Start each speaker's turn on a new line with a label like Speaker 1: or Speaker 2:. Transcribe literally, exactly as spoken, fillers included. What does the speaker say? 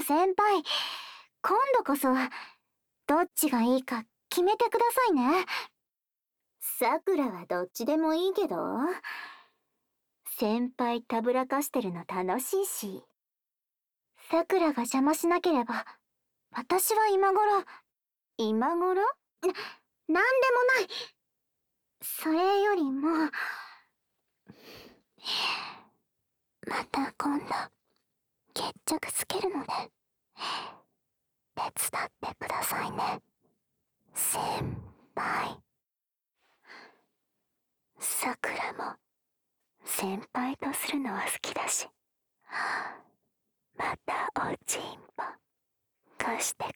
Speaker 1: の先輩、今度こそどっちがいいか決めてくださいね。さくらはどっちでもいいけど、先輩たぶらかしてるの楽しいし、さくらが邪魔しなければ私は今頃。今頃？な、なんでもない。それよりも、また今度決着つけるので手伝ってくださいね、先輩。さくらも先輩とするのは好きだし、またおちんぽ貸して